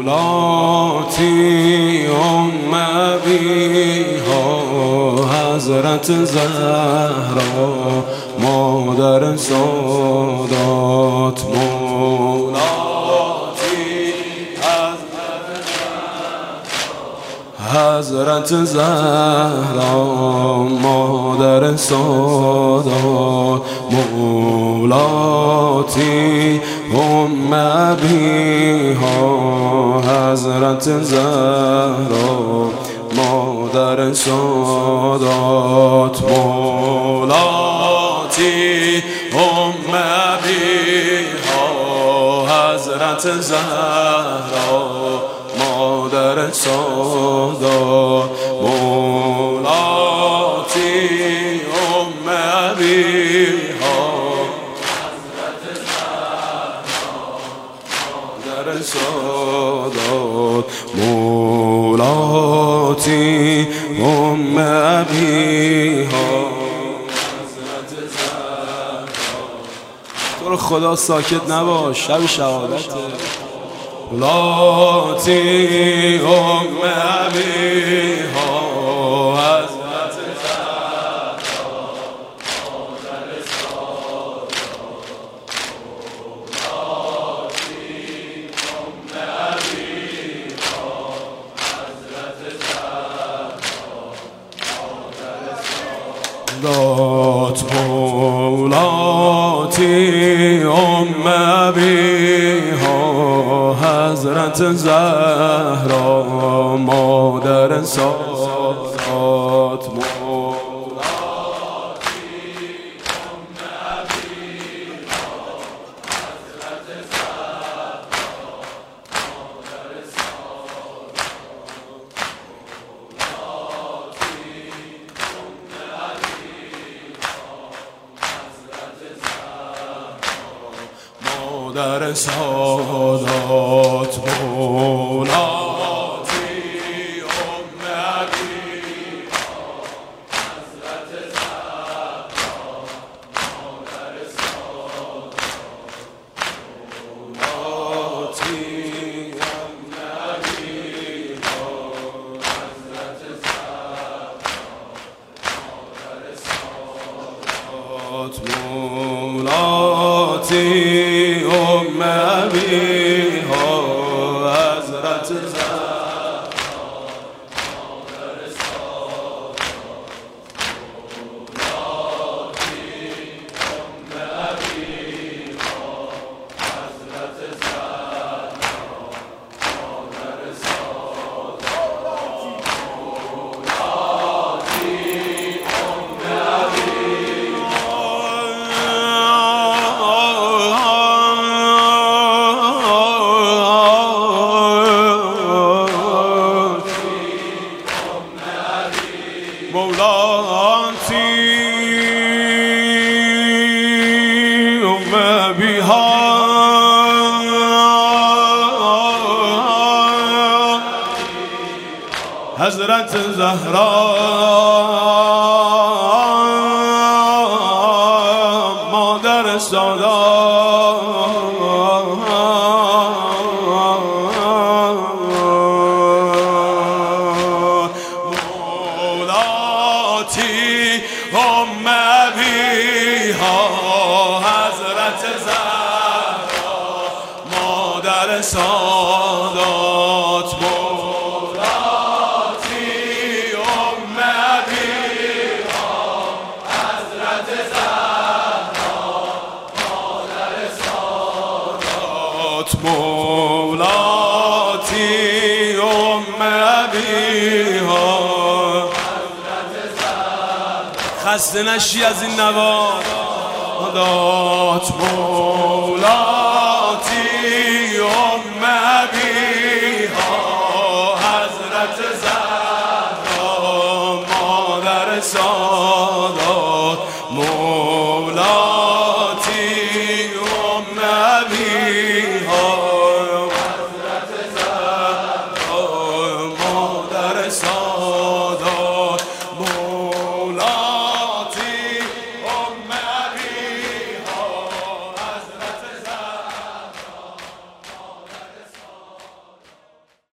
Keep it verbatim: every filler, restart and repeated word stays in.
مولاتی ام ابیها حضرت زهرا مادر سادات. مولاتی حضرت زهرا مادر سادات. مولاتی ام ابیها حضرت زهرا مادر سادات. مولاتی ام ابیها حضرت زهرا مادر سادات. مولاتی ام ابیها مادر سادات. مولاتی ام ابیها حضرت زهرا. تو رو خدا ساکت نباش، شب شهادته. مولاتی ام ابیها حضرت زهرا مادر سادات. مولاتی ام ابیها حضرت زهرا مادر سادات. مولاتی ام ابیها حضرت زهرا مادر سادات. مادر سادات. مولاتی ام ابیها حضرت زهرا مادر سادات. مولاتی ام ابیها حضرت زهرا مادر سادات. مولاتی ام ابیها حضرت زهرا مادر سادات. حضرت زهرا مادر سادات. مولاتی ام ابیها حضرت زهرا مادر سادات. مولاتی ام ابیها حضرت زهرا. خسته نشی از این نواد. مولاتی